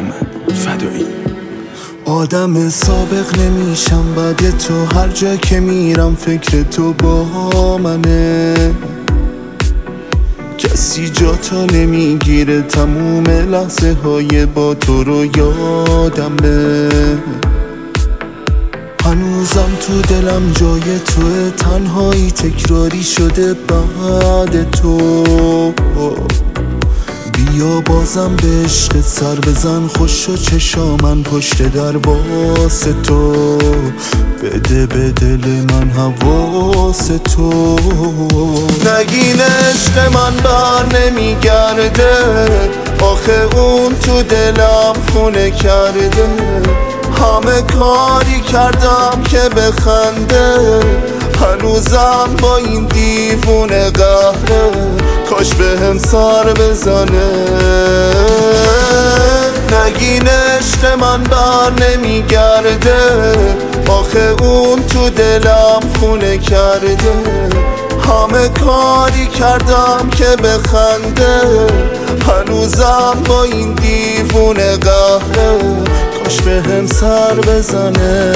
محمد فدایی. آدم سابق نمیشم بعد تو، هر جا که میرم فکر تو با منه. کسی جا تو نمیگیره، تموم لحظه های با تو رو یادمه. هنوزم تو دلم جای توه، تنهایی تکراری شده بعد تو. بیا بازم به عشق سر بزن، خوش و چشامن پشت در واسه تو. بده به دل من حواس تو. نگین عشق من بر نمیگرده، آخه اون تو دلم خونه کرده. همه کاری کردم که بخنده، هنوزم با این دیوونه قهره. کاش به هم سر بزنه. نگین عشق من بر نمیگرده، آخه اون تو دلم خونه کرده. همه کاری کردم که بخنده، هنوزم با این دیوونه قهره. کاش به هم سر بزنه.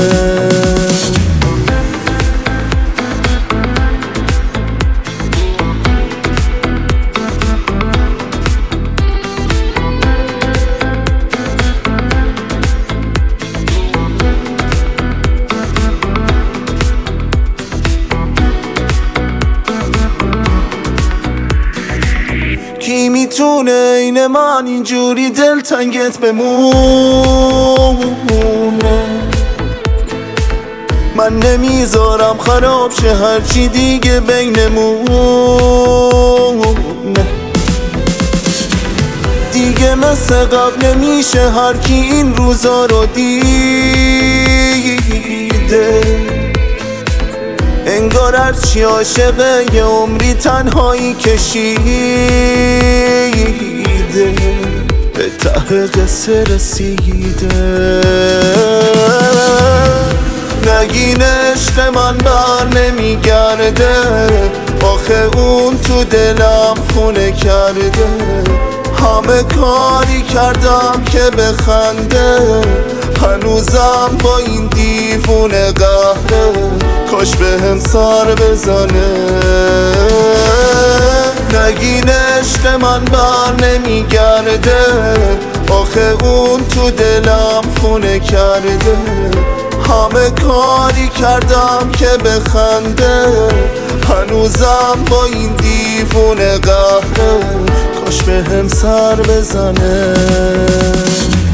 کی میتونه این من اینجوری دلتنگت بمونه؟ من نمیذارم خراب شه هرچی دیگه بینمونه. دیگه مثل قبل نمیشه هر کی این روزا رو دیده. انگار هرچی عاشقه یه عمری تنهایی کشیده، به ته قصه رسیده. نگین عشق من بر نمیگرده، آخه اون تو دلم خونه کرده. همه کاری کردم که بخنده، هنوزم با این دیوونه قهره. کاش به هم سر بزنه. نگین عشق من بر نمیگرده، آخه اون تو دلم خونه کرده. همه کاری کردم که بخنده، هنوزم با این دیوونه قهره. کاش به هم سر بزنه.